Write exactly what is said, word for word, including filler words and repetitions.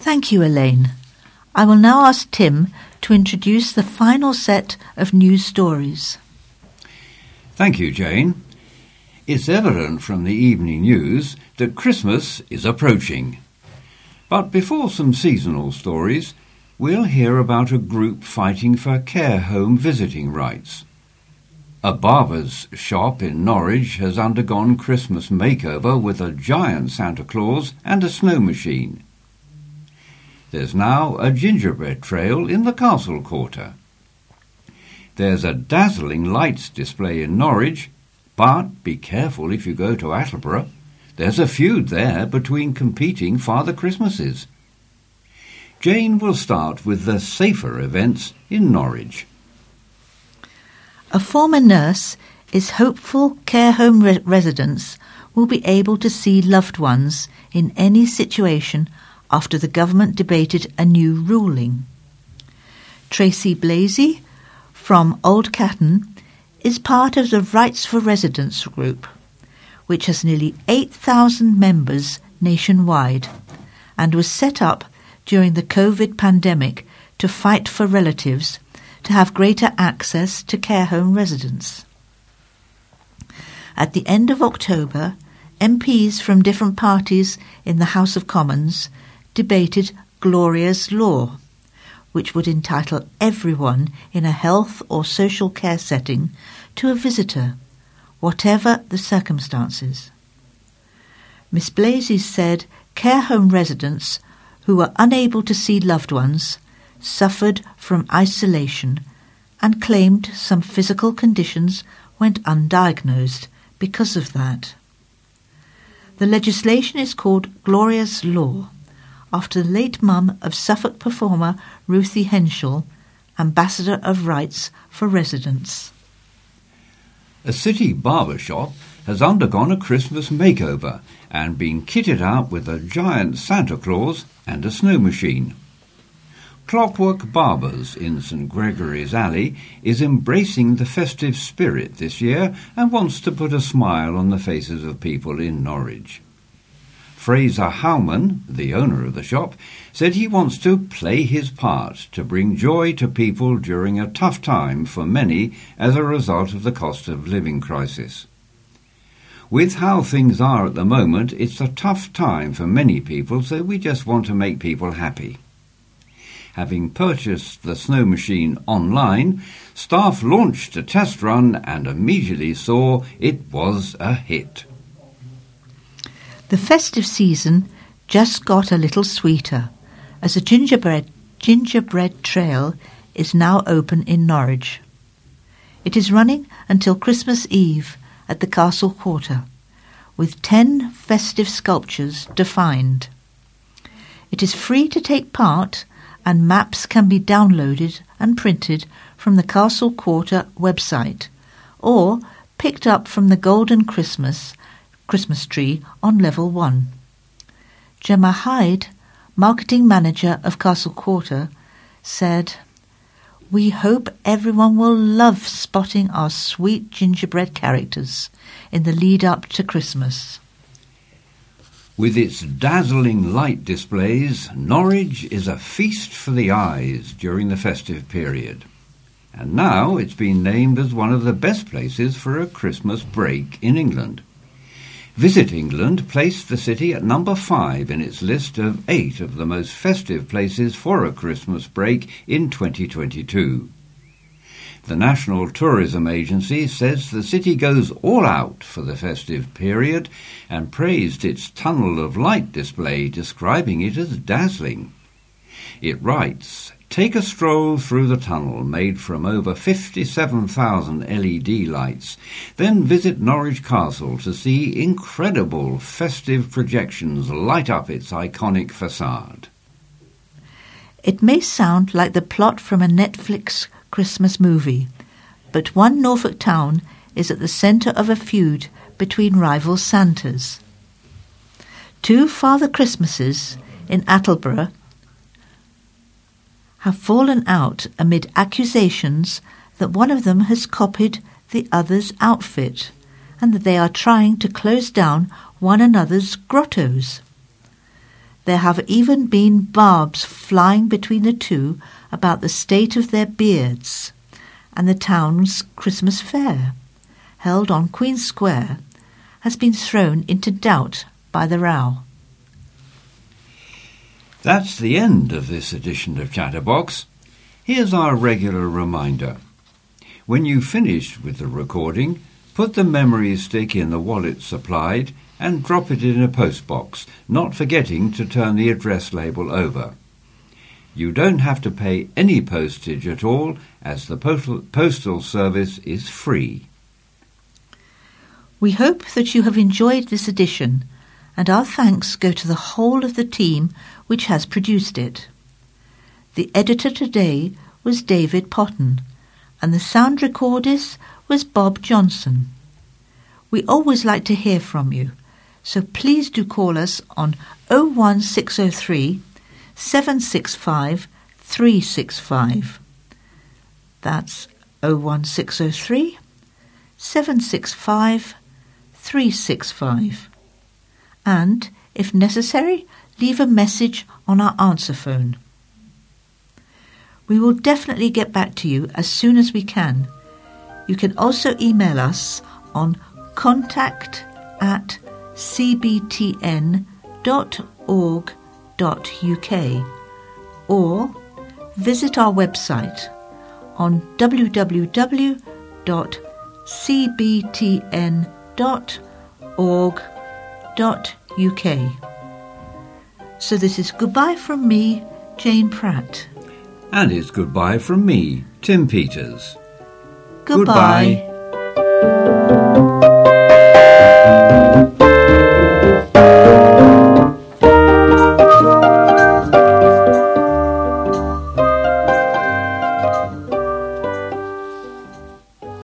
Thank you, Elaine. I will now ask Tim to introduce the final set of news stories. Thank you, Jane. It's evident from the evening news that Christmas is approaching. But before some seasonal stories, we'll hear about a group fighting for care home visiting rights. A barber's shop in Norwich has undergone Christmas makeover with a giant Santa Claus and a snow machine. There's now a gingerbread trail in the Castle Quarter. There's a dazzling lights display in Norwich, but be careful if you go to Attleborough. There's a feud there between competing Father Christmases. Jane will start with the safer events in Norwich. A former nurse is hopeful care home re- residents will be able to see loved ones in any situation after the government debated a new ruling. Tracy Blasey from Old Catton is part of the Rights for Residents group, which has nearly eight thousand members nationwide and was set up during the COVID pandemic to fight for relatives to have greater access to care home residents. At the end of October, M Ps from different parties in the House of Commons debated Gloria's Law, which would entitle everyone in a health or social care setting to a visitor, whatever the circumstances. Miss Blasey said care home residents who were unable to see loved ones suffered from isolation and claimed some physical conditions went undiagnosed because of that. The legislation is called Gloria's Law, after the late mum of Suffolk performer Ruthie Henschel, Ambassador of Rights for Residents. A city barber shop has undergone a Christmas makeover and been kitted out with a giant Santa Claus and a snow machine. Clockwork Barbers in St Gregory's Alley is embracing the festive spirit this year and wants to put a smile on the faces of people in Norwich. Fraser Howman, the owner of the shop, said he wants to play his part to bring joy to people during a tough time for many as a result of the cost of living crisis. With how things are at the moment, it's a tough time for many people, so we just want to make people happy. Having purchased the snow machine online, staff launched a test run and immediately saw it was a hit. The festive season just got a little sweeter, as a gingerbread, gingerbread trail is now open in Norwich. It is running until Christmas Eve at the Castle Quarter, with ten festive sculptures defined. It is free to take part, and maps can be downloaded and printed from the Castle Quarter website, or picked up from the Golden Christmas Christmas tree on level one. Gemma Hyde, marketing manager of Castle Quarter, said, "We hope everyone will love spotting our sweet gingerbread characters in the lead up to Christmas." With its dazzling light displays, Norwich is a feast for the eyes during the festive period. And now it's been named as one of the best places for a Christmas break in England. Visit England placed the city at number five in its list of eight of the most festive places for a Christmas break in twenty twenty-two. The National Tourism Agency says the city goes all out for the festive period and praised its tunnel of light display, describing it as dazzling. It writes, "Take a stroll through the tunnel made from over fifty-seven thousand L E D lights, then visit Norwich Castle to see incredible festive projections light up its iconic facade." It may sound like the plot from a Netflix Christmas movie, but one Norfolk town is at the centre of a feud between rival Santas. Two Father Christmases in Attleborough have fallen out amid accusations that one of them has copied the other's outfit and that they are trying to close down one another's grottos. There have even been barbs flying between the two about the state of their beards, and the town's Christmas fair, held on Queen Square, has been thrown into doubt by the row. That's the end of this edition of Chatterbox. Here's our regular reminder. When you finish with the recording, put the memory stick in the wallet supplied and drop it in a postbox, not forgetting to turn the address label over. You don't have to pay any postage at all, as the postal, postal service is free. We hope that you have enjoyed this edition, and our thanks go to the whole of the team which has produced it. The editor today was David Potton, and the sound recordist was Bob Johnson. We always like to hear from you, so please do call us on oh one six oh three, seven six five, three six five. That's oh one six oh three, seven six five, three six five. And, if necessary, leave a message on our answer phone. We will definitely get back to you as soon as we can. You can also email us on contact at c b t n dot org dot u k or visit our website on w w w dot c b t n dot org dot u k. So this is goodbye from me, Jane Pratt. And it's goodbye from me, Tim Peters. Goodbye. Goodbye.